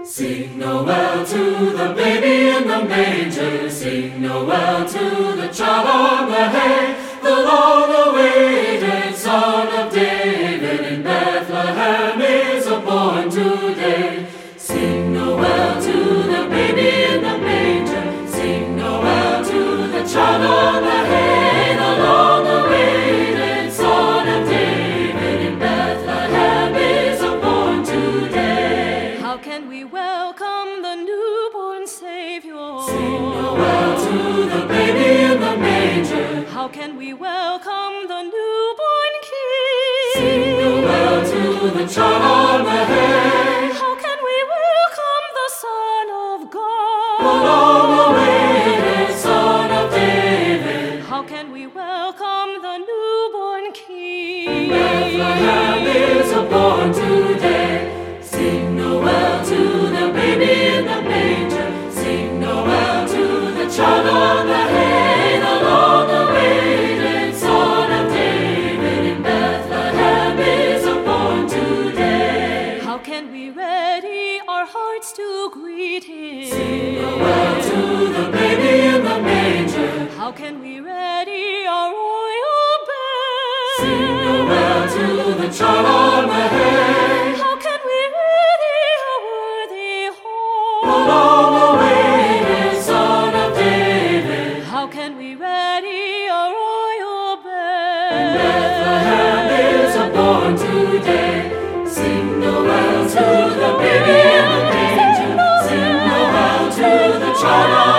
Sing Noel to the baby in the manger. Sing Noel to the child on the hay. The long-awaited Son of David in Bethlehem is born today. Sing Noel to the baby in the manger. Sing Noel to the child on the hay. The long-awaited Son of David in Bethlehem is born today. How can we welcome the newborn Savior? Sing Noel to the baby in the manger. How can we welcome the newborn King? Sing Noel to the child on the hay. How can we welcome the Son of God? The long-awaited Son of David. How can we welcome the newborn King? Bethlehem is born today. Sing Noel to the baby in the manger. Sing Noel to the child on the hay. The long-awaited Son of David in Bethlehem is born today. How can we ready our hearts to greet Him? Sing Noel to the baby in the manger. How can we ready our royal bed? Sing Noel to the child on the hay. How can we ready a worthy The home? long-awaited Son of David. How can we ready a royal bed? Bethlehem is born today. Sing Noel to the baby in the manger. Sing Noel to the child